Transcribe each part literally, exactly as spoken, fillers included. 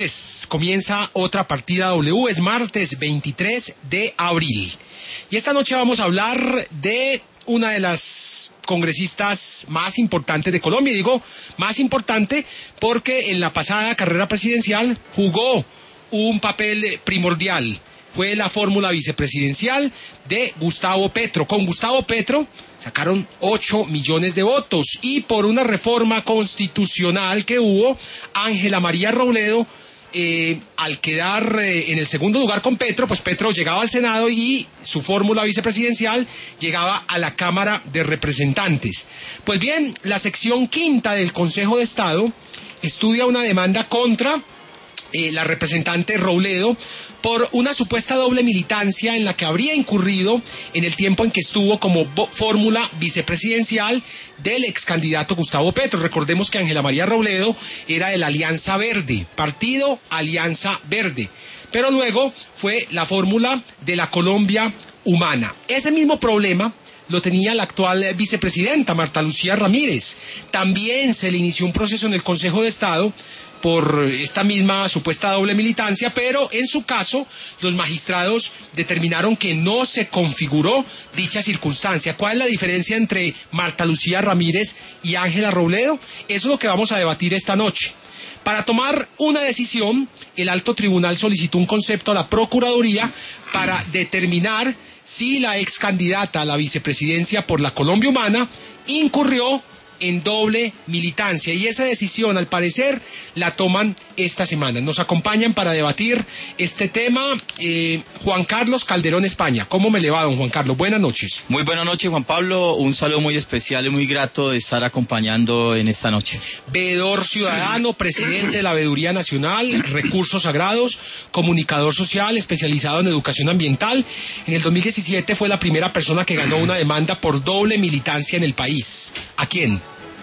Es, comienza otra partida W, es martes veintitrés de abril. Y esta noche vamos a hablar de una de las congresistas más importantes de Colombia. Y digo más importante porque en la pasada carrera presidencial jugó un papel primordial. Fue la fórmula vicepresidencial de Gustavo Petro. Con Gustavo Petro sacaron ocho millones de votos y por una reforma constitucional que hubo, Ángela María Robledo, eh, al quedar eh, en el segundo lugar con Petro, pues Petro llegaba al Senado y su fórmula vicepresidencial llegaba a la Cámara de Representantes. Pues bien, la sección quinta del Consejo de Estado estudia una demanda contra eh, la representante Robledo por una supuesta doble militancia en la que habría incurrido en el tiempo en que estuvo como fórmula vicepresidencial del ex candidato Gustavo Petro. Recordemos que Ángela María Robledo era de la Alianza Verde, partido Alianza Verde, pero luego fue la fórmula de la Colombia Humana. Ese mismo problema lo tenía la actual vicepresidenta Marta Lucía Ramírez. También se le inició un proceso en el Consejo de Estado por esta misma supuesta doble militancia, pero en su caso los magistrados determinaron que no se configuró dicha circunstancia. ¿Cuál es la diferencia entre Marta Lucía Ramírez y Ángela Robledo? Eso es lo que vamos a debatir esta noche. Para tomar una decisión, el alto tribunal solicitó un concepto a la Procuraduría para determinar si la ex candidata a la vicepresidencia por la Colombia Humana incurrió en doble militancia, y esa decisión al parecer la toman esta semana. Nos acompañan para debatir este tema eh, Juan Carlos Calderón España. ¿Cómo me le va, don Juan Carlos? Buenas noches. Muy buenas noches, Juan Pablo. Un saludo muy especial y muy grato de estar acompañando en esta noche. Veedor ciudadano, presidente de la Veeduría Nacional, Recursos Sagrados, comunicador social especializado en educación ambiental. En el dos mil diecisiete fue la primera persona que ganó una demanda por doble militancia en el país. ¿A quién?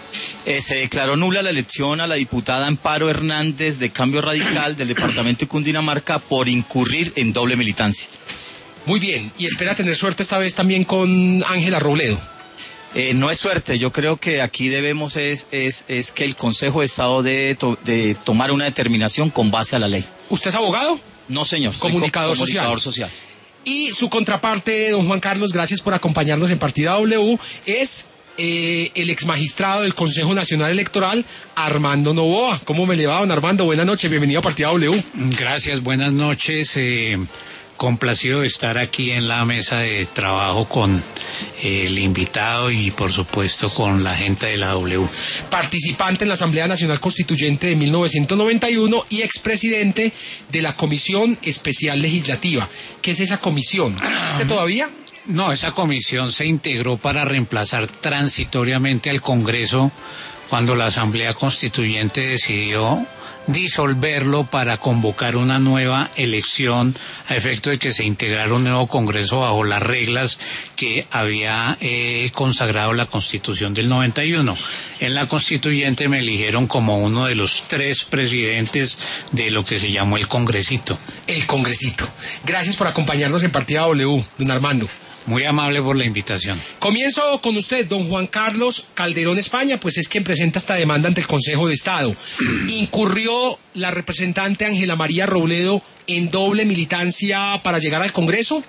Eh, se declaró nula la elección a la diputada Amparo Hernández de Cambio Radical del departamento de Cundinamarca por incurrir en doble militancia. Muy bien, y espera tener suerte esta vez también con Ángela Robledo. Eh, no es suerte, yo creo que aquí debemos es, es, es que el Consejo de Estado debe to, de tomar una determinación con base a la ley. ¿Usted es abogado? No, señor. Comunicador, co social. comunicador social. Y su contraparte, don Juan Carlos, gracias por acompañarnos en Partida W, es Eh, el ex magistrado del Consejo Nacional Electoral, Armando Novoa. ¿Cómo me le va, don Armando? Buenas noches, bienvenido a Partida W. Gracias, buenas noches. Eh, complacido de estar aquí en la mesa de trabajo con eh, el invitado y, por supuesto, con la gente de la W. Participante en la Asamblea Nacional Constituyente de mil novecientos noventa y uno y expresidente de la Comisión Especial Legislativa. ¿Qué es esa comisión? ¿Existe todavía? No, esa comisión se integró para reemplazar transitoriamente al Congreso cuando la Asamblea Constituyente decidió disolverlo para convocar una nueva elección a efecto de que se integrara un nuevo Congreso bajo las reglas que había eh, consagrado la Constitución del noventa y uno. En la Constituyente me eligieron como uno de los tres presidentes de lo que se llamó el Congresito. El Congresito. Gracias por acompañarnos en Partida W, don Armando. Muy amable por la invitación. Comienzo con usted, don Juan Carlos Calderón España, pues es quien presenta esta demanda ante el Consejo de Estado. ¿Incurrió la representante Ángela María Robledo en doble militancia para llegar al Congreso?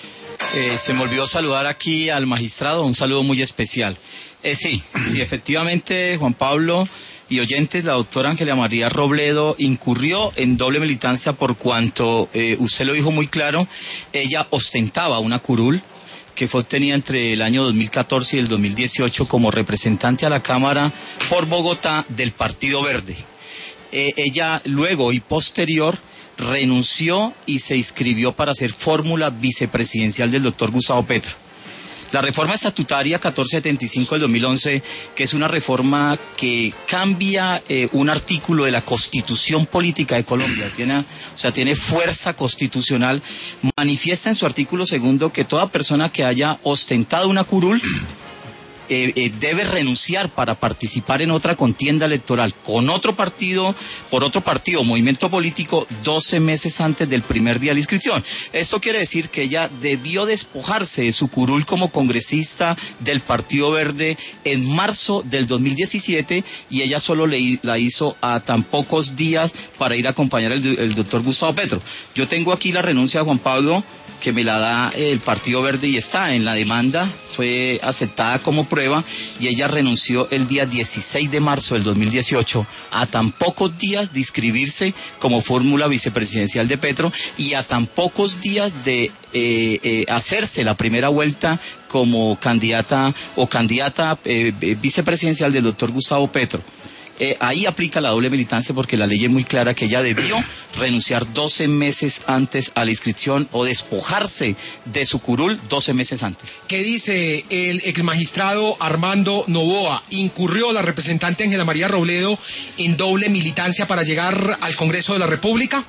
Eh, se me olvidó saludar aquí al magistrado, un saludo muy especial. Eh, sí, sí, efectivamente, Juan Pablo y oyentes, la doctora Ángela María Robledo incurrió en doble militancia por cuanto, eh, usted lo dijo muy claro, ella ostentaba una curul que fue obtenida entre el año dos mil catorce y el dos mil dieciocho como representante a la Cámara por Bogotá del Partido Verde. Eh, ella luego y posterior renunció y se inscribió para ser fórmula vicepresidencial del doctor Gustavo Petro. La reforma estatutaria catorce setenta y cinco del dos mil once, que es una reforma que cambia eh, un artículo de la Constitución Política de Colombia, tiene, o sea, tiene fuerza constitucional, manifiesta en su artículo segundo que toda persona que haya ostentado una curul eh, eh, debe renunciar para participar en otra contienda electoral con otro partido, por otro partido, movimiento político, doce meses antes del primer día de la inscripción. Esto quiere decir que ella debió despojarse de su curul como congresista del Partido Verde en marzo del dos mil diecisiete, y ella solo le, la hizo a tan pocos días para ir a acompañar al el doctor Gustavo Petro. Yo tengo aquí la renuncia de Juan Pablo, que me la da el Partido Verde y está en la demanda, fue aceptada como prueba, y ella renunció el día dieciséis de marzo del dos mil dieciocho, a tan pocos días de inscribirse como fórmula vicepresidencial de Petro y a tan pocos días de eh, eh, hacerse la primera vuelta como candidata o candidata eh, vicepresidencial del doctor Gustavo Petro. Eh, ahí aplica la doble militancia, porque la ley es muy clara que ella debió renunciar doce meses antes a la inscripción o despojarse de su curul doce meses antes. ¿Qué dice el exmagistrado Armando Novoa? ¿Incurrió la representante Ángela María Robledo en doble militancia para llegar al Congreso de la República?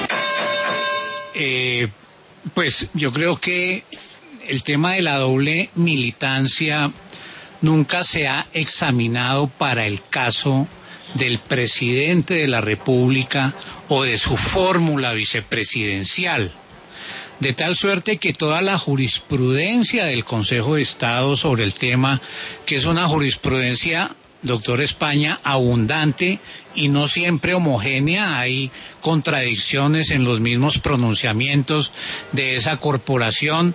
Eh, pues yo creo que el tema de la doble militancia nunca se ha examinado para el caso del presidente de la República o de su fórmula vicepresidencial, de tal suerte que toda la jurisprudencia del Consejo de Estado sobre el tema, que es una jurisprudencia, doctor España, abundante y no siempre homogénea, hay contradicciones en los mismos pronunciamientos de esa corporación,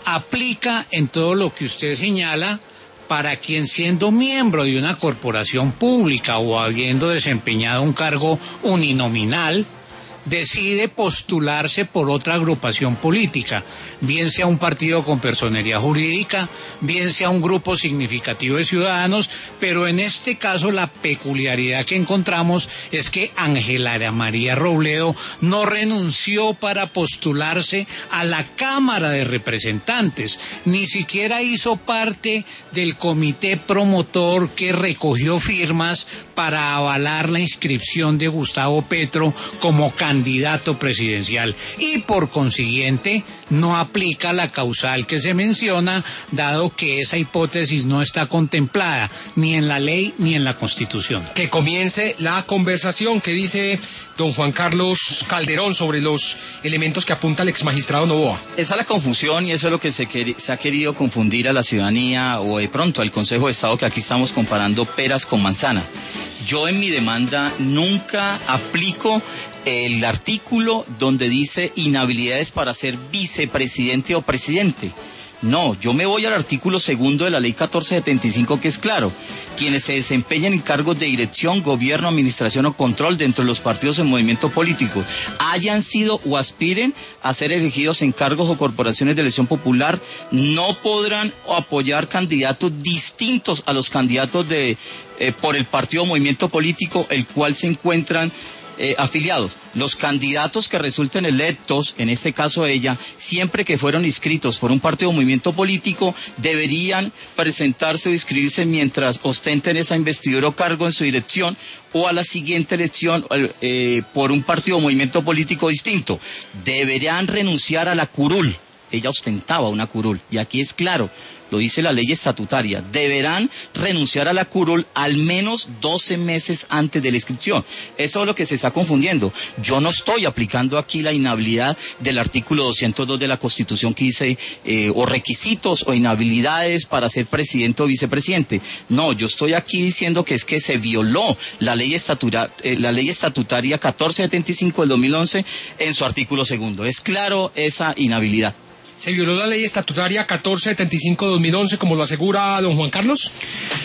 aplica en todo lo que usted señala para quien, siendo miembro de una corporación pública o habiendo desempeñado un cargo uninominal, decide postularse por otra agrupación política, bien sea un partido con personería jurídica, bien sea un grupo significativo de ciudadanos, pero en este caso la peculiaridad que encontramos es que Ángela María Robledo no renunció para postularse a la Cámara de Representantes, ni siquiera hizo parte del comité promotor que recogió firmas para avalar la inscripción de Gustavo Petro como candidato candidato presidencial, y por consiguiente no aplica la causal que se menciona, dado que esa hipótesis no está contemplada ni en la ley ni en la Constitución. Que comience la conversación. ¿Qué dice don Juan Carlos Calderón sobre los elementos que apunta el exmagistrado Novoa? Esa es la confusión, y eso es lo que se, quer- se ha querido confundir a la ciudadanía o de pronto al Consejo de Estado, que aquí estamos comparando peras con manzana. Yo en mi demanda nunca aplico el artículo donde dice inhabilidades para ser vicepresidente o presidente. No, yo me voy al artículo segundo de la ley catorce setenta y cinco, que es claro: quienes se desempeñan en cargos de dirección, gobierno, administración o control dentro de los partidos en movimiento político, hayan sido o aspiren a ser elegidos en cargos o corporaciones de elección popular, no podrán apoyar candidatos distintos a los candidatos de eh, por el partido o movimiento político el cual se encuentran Eh, afiliados. Los candidatos que resulten electos, en este caso ella, siempre que fueron inscritos por un partido o movimiento político, deberían presentarse o inscribirse mientras ostenten esa investidura o cargo en su dirección, o a la siguiente elección eh, por un partido o movimiento político distinto. Deberán renunciar a la curul. Ella ostentaba una curul, y aquí es claro, lo dice la ley estatutaria, deberán renunciar a la curul al menos doce meses antes de la inscripción. Eso es lo que se está confundiendo. Yo no estoy aplicando aquí la inhabilidad del artículo doscientos dos de la Constitución, que dice eh, o requisitos o inhabilidades para ser presidente o vicepresidente. No, yo estoy aquí diciendo que es que se violó la ley estatura, eh, la ley estatutaria catorce setenta y cinco del dos mil once en su artículo segundo. Es claro esa inhabilidad. ¿Se violó la ley estatutaria catorce setenta y cinco de dos mil once, como lo asegura don Juan Carlos?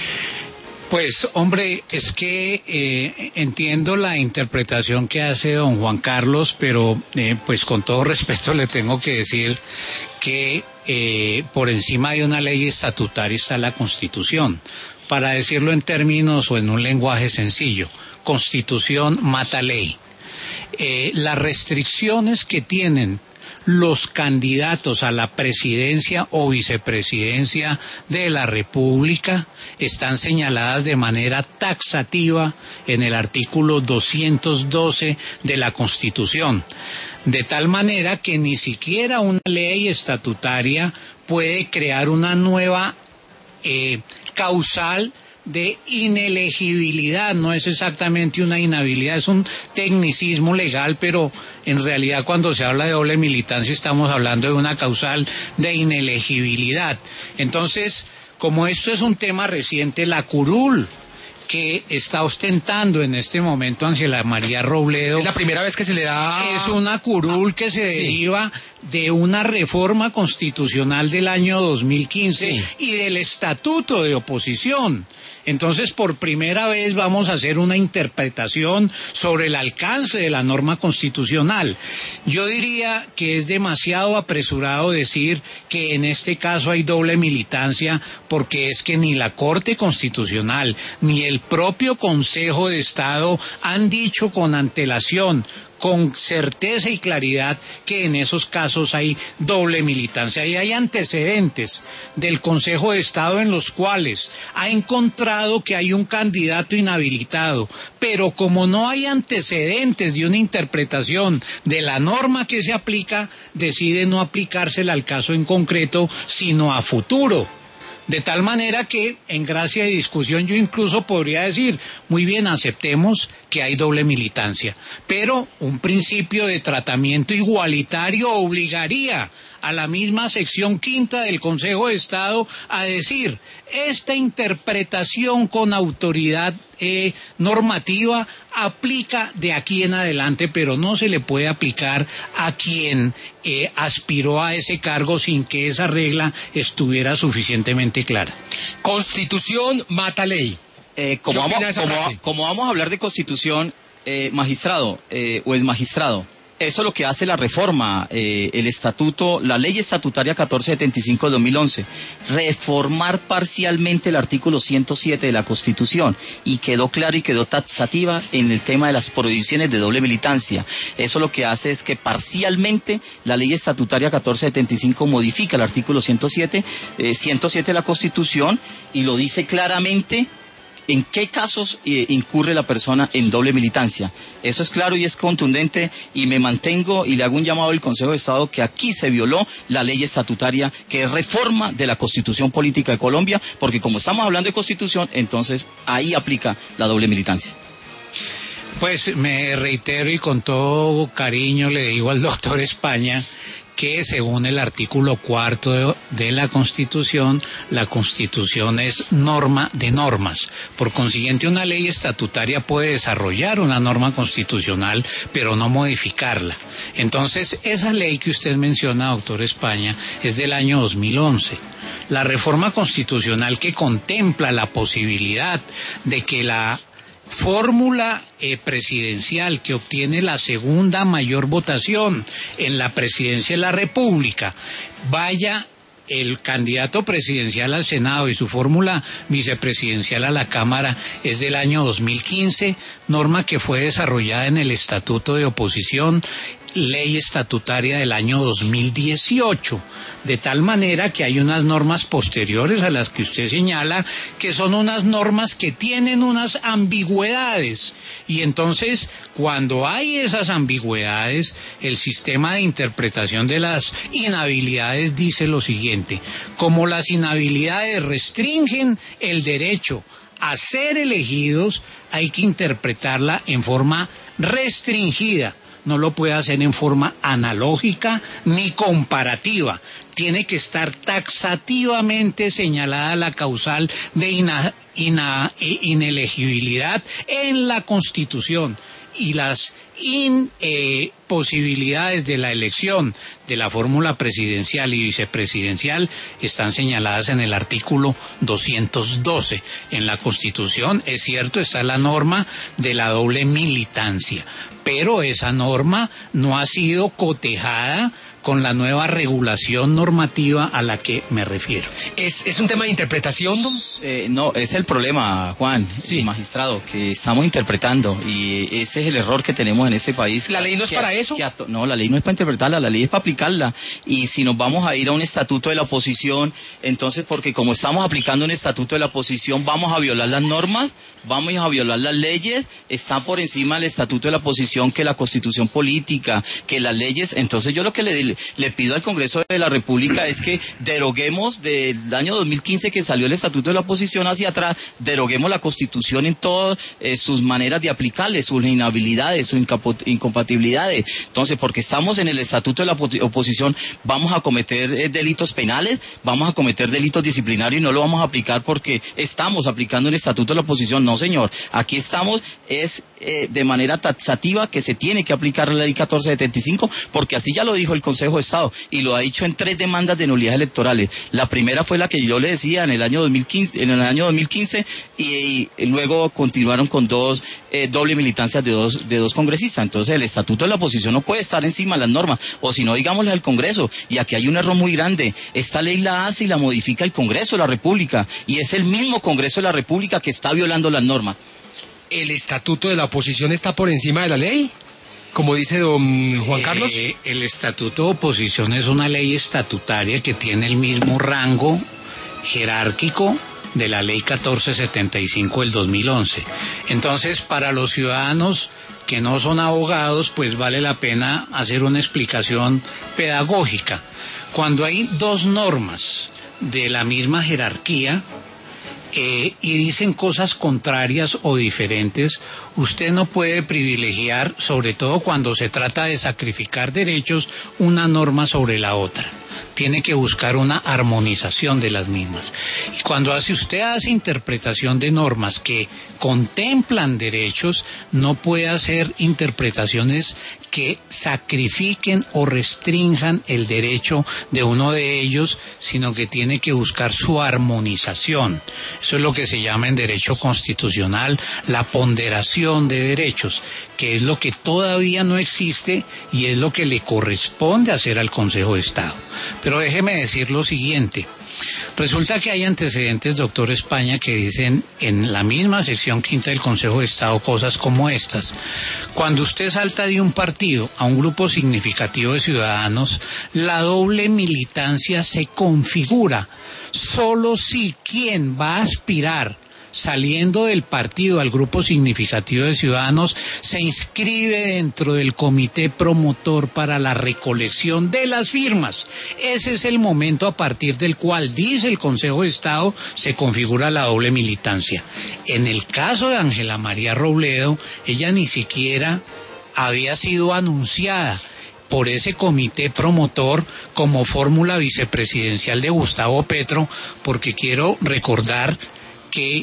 Pues, hombre, es que eh, entiendo la interpretación que hace don Juan Carlos, pero eh, pues con todo respeto le tengo que decir que eh, por encima de una ley estatutaria está la Constitución. Para decirlo en términos o en un lenguaje sencillo, Constitución mata ley. Eh, las restricciones que tienen los candidatos a la presidencia o vicepresidencia de la República están señaladas de manera taxativa en el artículo doscientos doce de la Constitución, de tal manera que ni siquiera una ley estatutaria puede crear una nueva eh, causal de inelegibilidad, no es exactamente una inhabilidad, es un tecnicismo legal, pero en realidad cuando se habla de doble militancia estamos hablando de una causal de inelegibilidad. Entonces, como esto es un tema reciente, la curul que está ostentando en este momento Ángela María Robledo. Es la primera vez que se le da... Es una curul que se sí. deriva de una reforma constitucional del año dos mil quince sí. y del estatuto de oposición. Entonces, por primera vez vamos a hacer una interpretación sobre el alcance de la norma constitucional. Yo diría que es demasiado apresurado decir que en este caso hay doble militancia, porque es que ni la Corte Constitucional ni el propio Consejo de Estado han dicho con antelación, con certeza y claridad, que en esos casos hay doble militancia. Y hay antecedentes del Consejo de Estado en los cuales ha encontrado que hay un candidato inhabilitado, pero como no hay antecedentes de una interpretación de la norma que se aplica, decide no aplicársela al caso en concreto, sino a futuro. De tal manera que, en gracia de discusión, yo incluso podría decir, muy bien, aceptemos que hay doble militancia, pero un principio de tratamiento igualitario obligaría a la misma sección quinta del Consejo de Estado a decir, esta interpretación con autoridad eh, normativa aplica de aquí en adelante, pero no se le puede aplicar a quien eh, aspiró a ese cargo sin que esa regla estuviera suficientemente clara. Constitución mata ley. Eh, como, vamos, como, como vamos a hablar de constitución, eh, magistrado eh, o es magistrado, eso es lo que hace la reforma, eh, el estatuto, la ley estatutaria catorce setenta y cinco de dos mil once, reformar parcialmente el artículo ciento siete de la Constitución, y quedó claro y quedó taxativa en el tema de las prohibiciones de doble militancia. Eso lo que hace es que parcialmente la ley estatutaria catorce setenta y cinco modifica el artículo ciento siete, eh, ciento siete de la Constitución, y lo dice claramente en qué casos eh, incurre la persona en doble militancia. Eso es claro y es contundente, y me mantengo y le hago un llamado al Consejo de Estado que aquí se violó la ley estatutaria, que es reforma de la Constitución Política de Colombia, porque como estamos hablando de Constitución, entonces ahí aplica la doble militancia. Pues me reitero y con todo cariño le digo al doctor España que según el artículo cuarto de, de la Constitución, la Constitución es norma de normas. Por consiguiente, una ley estatutaria puede desarrollar una norma constitucional, pero no modificarla. Entonces, esa ley que usted menciona, doctor España, es del año dos mil once. La reforma constitucional que contempla la posibilidad de que la fórmula eh, presidencial que obtiene la segunda mayor votación en la presidencia de la República vaya el candidato presidencial al Senado y su fórmula vicepresidencial a la Cámara, es del año dos mil quince, norma que fue desarrollada en el Estatuto de Oposición, ley estatutaria del año dos mil dieciocho, de tal manera que hay unas normas posteriores a las que usted señala, que son unas normas que tienen unas ambigüedades, y entonces cuando hay esas ambigüedades, el sistema de interpretación de las inhabilidades dice lo siguiente: como las inhabilidades restringen el derecho a ser elegidos, hay que interpretarla en forma restringida. No lo puede hacer en forma analógica ni comparativa. Tiene que estar taxativamente señalada la causal de ina, ina, inelegibilidad en la Constitución, y las imposibilidades eh, de la elección de la fórmula presidencial y vicepresidencial están señaladas en el artículo doscientos doce. En la Constitución, es cierto, está la norma de la doble militancia, pero esa norma no ha sido cotejada con la nueva regulación normativa a la que me refiero. ¿Es, es un tema de interpretación, don? Eh, no, es el problema, Juan, sí. Magistrado, que estamos interpretando, y ese es el error que tenemos en este país. ¿La ley no es que, para eso? Que, no, la ley no es para interpretarla, la ley es para aplicarla. Y si nos vamos a ir a un estatuto de la oposición, entonces, porque como estamos aplicando un estatuto de la oposición, vamos a violar las normas, vamos a violar las leyes, está por encima del estatuto de la oposición que la Constitución política, que las leyes. Entonces yo lo que le que le, le pido al Congreso de la República es que deroguemos del año dos mil quince que salió el Estatuto de la Oposición hacia atrás, deroguemos la Constitución en todas eh, sus maneras de aplicarle, sus inhabilidades, sus incompatibilidades. Entonces, porque estamos en el Estatuto de la Oposición, vamos a cometer eh, delitos penales, vamos a cometer delitos disciplinarios y no lo vamos a aplicar porque estamos aplicando el Estatuto de la Oposición. No, señor. Aquí estamos, es eh, de manera taxativa que se tiene que aplicar la ley catorce setenta y cinco, porque así ya lo dijo el Consejo de Estado y lo ha dicho en tres demandas de nulidades electorales. La primera fue la que yo le decía en el año dos mil quince, en el año dos mil quince y, y luego continuaron con dos eh, doble militancias de dos de dos congresistas. Entonces el Estatuto de la Oposición no puede estar encima de las normas, o si no, digámosle al Congreso. Y aquí hay un error muy grande. Esta ley la hace y la modifica el Congreso de la República, y es el mismo Congreso de la República que está violando las normas. ¿El Estatuto de la Oposición está por encima de la ley? Como dice don Juan Carlos. Eh, el Estatuto de Oposición es una ley estatutaria que tiene el mismo rango jerárquico de la ley catorce setenta y cinco del dos mil once. Entonces, para los ciudadanos que no son abogados, pues vale la pena hacer una explicación pedagógica. Cuando hay dos normas de la misma jerarquía eh, y dicen cosas contrarias o diferentes, usted no puede privilegiar, sobre todo cuando se trata de sacrificar derechos, una norma sobre la otra. Tiene que buscar una armonización de las mismas. Y cuando hace usted hace interpretación de normas que contemplan derechos, no puede hacer interpretaciones que sacrifiquen o restrinjan el derecho de uno de ellos, sino que tiene que buscar su armonización. Eso es lo que se llama en derecho constitucional la ponderación de derechos, que es lo que todavía no existe y es lo que le corresponde hacer al Consejo de Estado. Pero déjeme decir lo siguiente. Resulta que hay antecedentes, doctor España, que dicen en la misma sección quinta del Consejo de Estado cosas como estas. Cuando usted salta de un partido a un grupo significativo de ciudadanos, la doble militancia se configura solo si quien va a aspirar saliendo del partido al grupo significativo de ciudadanos se inscribe dentro del comité promotor para la recolección de las firmas. Ese es el momento a partir del cual, dice el Consejo de Estado, se configura la doble militancia. En el caso de Ángela María Robledo, ella ni siquiera había sido anunciada por ese comité promotor como fórmula vicepresidencial de Gustavo Petro, porque quiero recordar que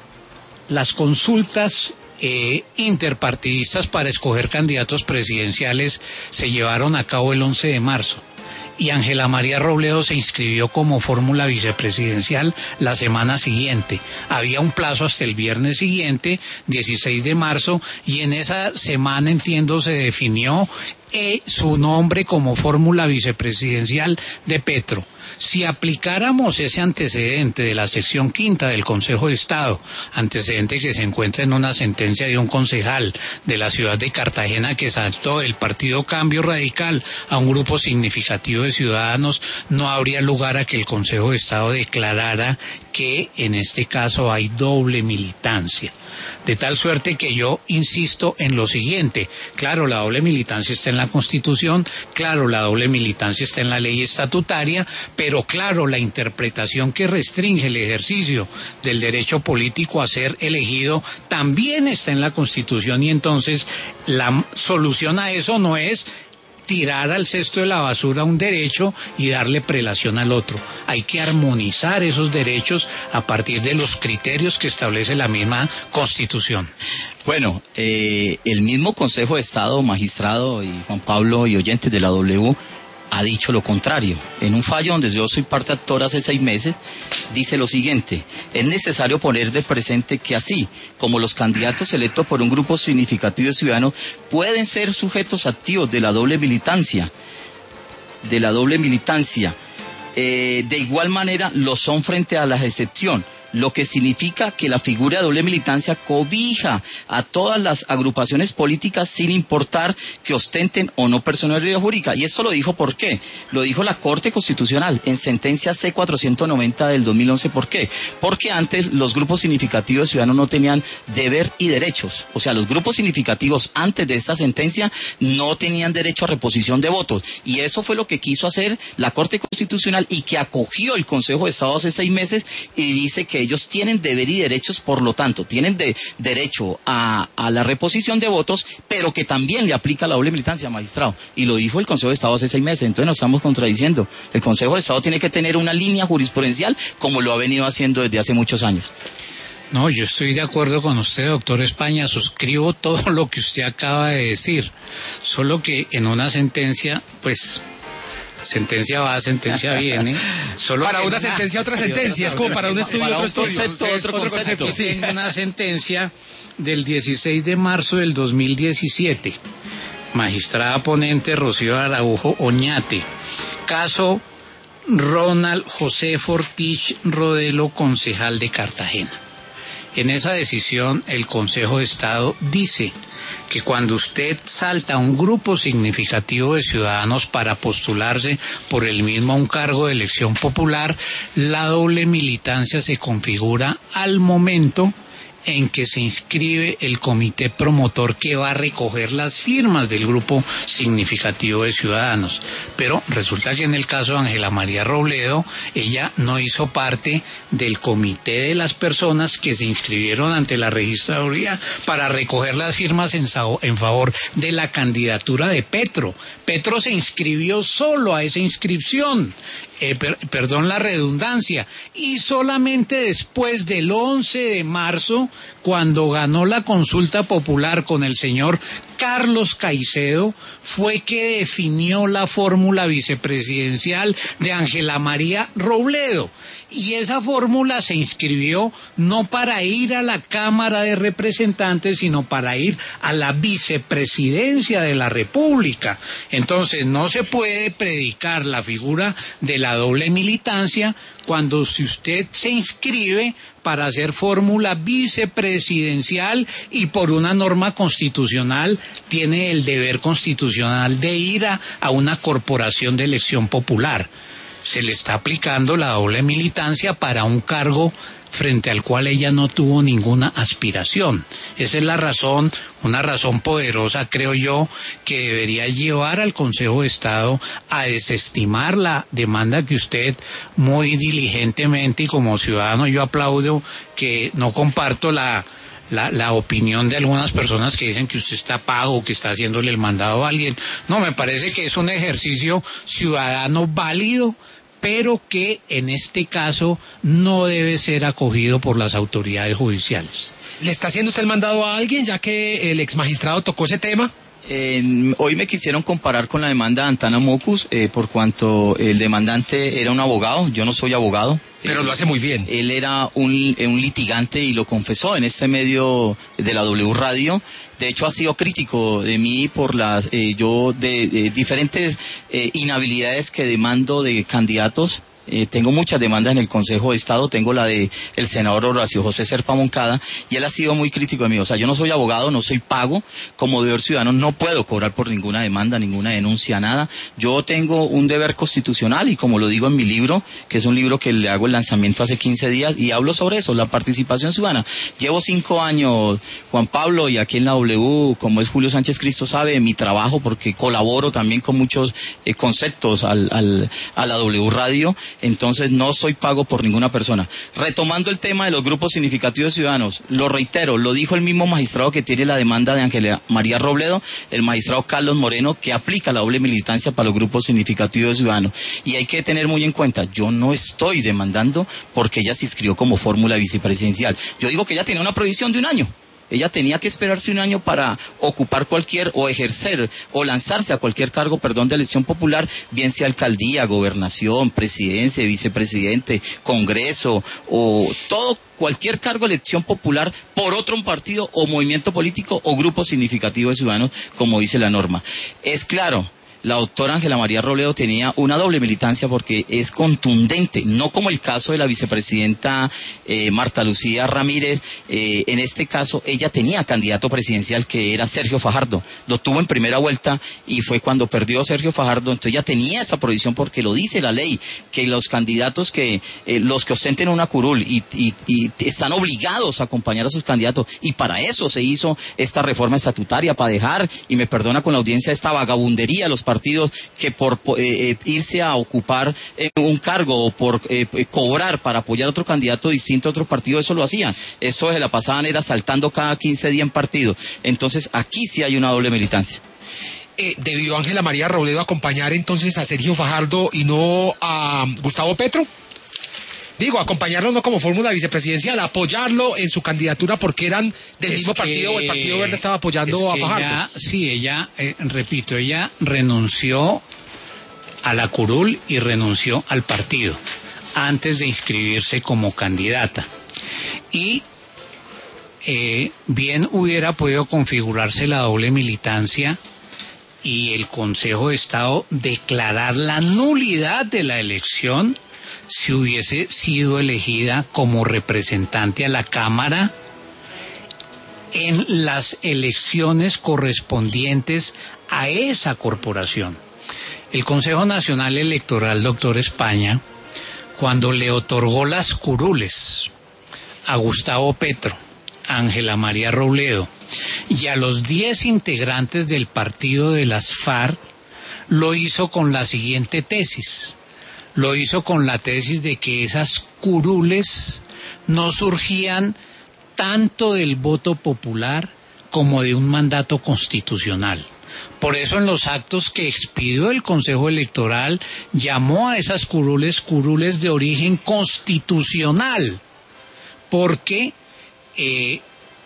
las consultas eh, interpartidistas para escoger candidatos presidenciales se llevaron a cabo el once de marzo y Ángela María Robledo se inscribió como fórmula vicepresidencial la semana siguiente. Había un plazo hasta el viernes siguiente, dieciséis de marzo, y en esa semana, entiendo, se definió eh, su nombre como fórmula vicepresidencial de Petro. Si aplicáramos ese antecedente de la sección quinta del Consejo de Estado, antecedente que se encuentra en una sentencia de un concejal de la ciudad de Cartagena que saltó del partido Cambio Radical a un grupo significativo de ciudadanos, no habría lugar a que el Consejo de Estado declarara que en este caso hay doble militancia. De tal suerte que yo insisto en lo siguiente: claro, la doble militancia está en la Constitución, claro, la doble militancia está en la ley estatutaria, pero claro, la interpretación que restringe el ejercicio del derecho político a ser elegido también está en la Constitución, y entonces la solución a eso no es tirar al cesto de la basura un derecho y darle prelación al otro. Hay que armonizar esos derechos a partir de los criterios que establece la misma Constitución. Bueno, eh, el mismo Consejo de Estado, magistrado y Juan Pablo y oyentes de la W, ha dicho lo contrario. En un fallo donde yo soy parte actor hace seis meses, dice lo siguiente: es necesario poner de presente que así como los candidatos electos por un grupo significativo de ciudadanos pueden ser sujetos activos de la doble militancia, de la doble militancia, eh, de igual manera lo son frente a la excepción lo que significa que la figura de doble militancia cobija a todas las agrupaciones políticas sin importar que ostenten o no personalidad jurídica. Y esto lo dijo, ¿por qué? Lo dijo la Corte Constitucional en sentencia C cuatrocientos noventa del dos mil once. ¿Por qué? Porque antes los grupos significativos de ciudadanos no tenían deber y derechos. O sea, los grupos significativos antes de esta sentencia no tenían derecho a reposición de votos. Y eso fue lo que quiso hacer la Corte Constitucional y que acogió el Consejo de Estado hace seis meses y dice que ellos tienen deber y derechos, por lo tanto, tienen de, derecho a, a la reposición de votos, pero que también le aplica la doble militancia, magistrado. Y lo dijo el Consejo de Estado hace seis meses, entonces nos estamos contradiciendo. El Consejo de Estado tiene que tener una línea jurisprudencial como lo ha venido haciendo desde hace muchos años. No, yo estoy de acuerdo con usted, doctor España, suscribo todo lo que usted acaba de decir, solo que en una sentencia, pues... sentencia va, sentencia viene. Solo para una sentencia, otra sentencia. Es como para un estudio, otro estudio. Concepto, otro concepto. Sí, en una sentencia del dieciséis de marzo del dos mil diecisiete. Magistrada ponente Rocío Araujo Oñate. Caso Ronald José Fortich Rodelo, concejal de Cartagena. En esa decisión, el Consejo de Estado dice que cuando usted salta a un grupo significativo de ciudadanos para postularse por el mismo a un cargo de elección popular, la doble militancia se configura al momento en que se inscribe el comité promotor que va a recoger las firmas del grupo significativo de ciudadanos. Pero resulta que en el caso de Ángela María Robledo, ella no hizo parte del comité de las personas que se inscribieron ante la registraduría para recoger las firmas en, en favor de la candidatura de Petro. Petro se inscribió solo a esa inscripción. Eh, per, perdón la redundancia, y solamente después del once de marzo, cuando ganó la consulta popular con el señor Carlos Caicedo, fue que definió la fórmula vicepresidencial de Ángela María Robledo. Y esa fórmula se inscribió no para ir a la Cámara de Representantes, sino para ir a la vicepresidencia de la República. Entonces no se puede predicar la figura de la doble militancia cuando si usted se inscribe para hacer fórmula vicepresidencial y por una norma constitucional tiene el deber constitucional de ir a, a una corporación de elección popular. Se le está aplicando la doble militancia para un cargo frente al cual ella no tuvo ninguna aspiración. Esa es la razón, una razón poderosa, creo yo, que debería llevar al Consejo de Estado a desestimar la demanda que usted muy diligentemente, y como ciudadano yo aplaudo, que no comparto la... La, la opinión de algunas personas que dicen que usted está pago, que está haciéndole el mandado a alguien. No, me parece que es un ejercicio ciudadano válido, pero que en este caso no debe ser acogido por las autoridades judiciales. ¿Le está haciendo usted el mandado a alguien, ya que el ex magistrado tocó ese tema? Eh, hoy me quisieron comparar con la demanda de Antana Mocus, eh, por cuanto el demandante era un abogado, yo no soy abogado. Pero lo hace muy bien. Él era un, un litigante y lo confesó en este medio de la W Radio. De hecho, ha sido crítico de mí por las eh, yo de, de diferentes eh, inhabilidades que demando de candidatos. Eh, tengo muchas demandas en el Consejo de Estado, tengo la de el senador Horacio José Serpa Moncada, y él ha sido muy crítico de mí. O sea, yo no soy abogado, no soy pago, como deber ciudadano no puedo cobrar por ninguna demanda, ninguna denuncia, nada. Yo tengo un deber constitucional y como lo digo en mi libro, que es un libro que le hago el lanzamiento hace quince días, y hablo sobre eso, la participación ciudadana. Llevo cinco años, Juan Pablo, y aquí en la W, como es Julio Sánchez Cristo sabe, mi trabajo, porque colaboro también con muchos eh, conceptos al, al, a la W Radio. Entonces no soy pago por ninguna persona. Retomando el tema de los grupos significativos de ciudadanos, lo reitero, lo dijo el mismo magistrado que tiene la demanda de Ángela María Robledo, el magistrado Carlos Moreno, que aplica la doble militancia para los grupos significativos de ciudadanos. Y hay que tener muy en cuenta, yo no estoy demandando porque ella se inscribió como fórmula vicepresidencial. Yo digo que ella tiene una prohibición de un año. Ella tenía que esperarse un año para ocupar cualquier, o ejercer, o lanzarse a cualquier cargo, perdón, de elección popular, bien sea alcaldía, gobernación, presidencia, vicepresidente, congreso, o todo, cualquier cargo de elección popular por otro partido, o movimiento político, o grupo significativo de ciudadanos, como dice la norma. Es claro, la doctora Ángela María Robledo tenía una doble militancia porque es contundente, no como el caso de la vicepresidenta eh, Marta Lucía Ramírez. Eh, en este caso ella tenía candidato presidencial que era Sergio Fajardo, lo tuvo en primera vuelta y fue cuando perdió Sergio Fajardo, entonces ella tenía esa prohibición porque lo dice la ley, que los candidatos que, eh, los que ostenten una curul y, y, y están obligados a acompañar a sus candidatos, y para eso se hizo esta reforma estatutaria, para dejar, y me perdona con la audiencia, esta vagabundería de los partidos que por eh, irse a ocupar eh, un cargo o por eh, cobrar para apoyar a otro candidato distinto a otro partido, eso lo hacían, eso se la pasaban era saltando cada quince días en partido. Entonces aquí sí hay una doble militancia. Eh, ¿Debió Ángela María Robledo acompañar entonces a Sergio Fajardo y no a Gustavo Petro? Digo, acompañarlo no como fórmula vicepresidencial, apoyarlo en su candidatura porque eran del es mismo que, partido, o el Partido Verde estaba apoyando es que a Fajardo. Ella, sí, ella, eh, repito, ella renunció a la curul y renunció al partido antes de inscribirse como candidata. Y eh, bien hubiera podido configurarse la doble militancia y el Consejo de Estado declarar la nulidad de la elección si hubiese sido elegida como representante a la Cámara en las elecciones correspondientes a esa corporación. El Consejo Nacional Electoral, doctor España, cuando le otorgó las curules a Gustavo Petro, a Ángela María Robledo y a los diez integrantes del partido de las FARC, lo hizo con la siguiente tesis. Lo hizo con la tesis de que esas curules no surgían tanto del voto popular como de un mandato constitucional. Por eso en los actos que expidió el Consejo Electoral llamó a esas curules curules de origen constitucional, porque eh,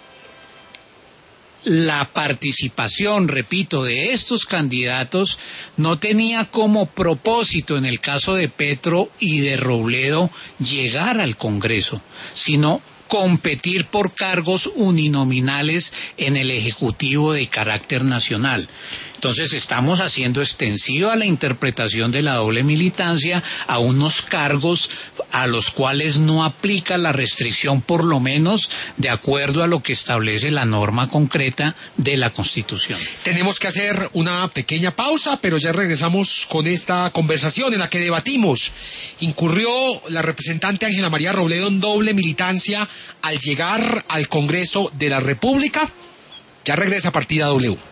la participación, repito, de estos candidatos no tenía como propósito, en el caso de Petro y de Robledo, llegar al Congreso, sino competir por cargos uninominales en el Ejecutivo de carácter nacional. Entonces estamos haciendo extensiva la interpretación de la doble militancia a unos cargos a los cuales no aplica la restricción, por lo menos de acuerdo a lo que establece la norma concreta de la Constitución. Tenemos que hacer una pequeña pausa, pero ya regresamos con esta conversación en la que debatimos. ¿Incurrió la representante Ángela María Robledo en doble militancia al llegar al Congreso de la República? Ya regresa Partida W.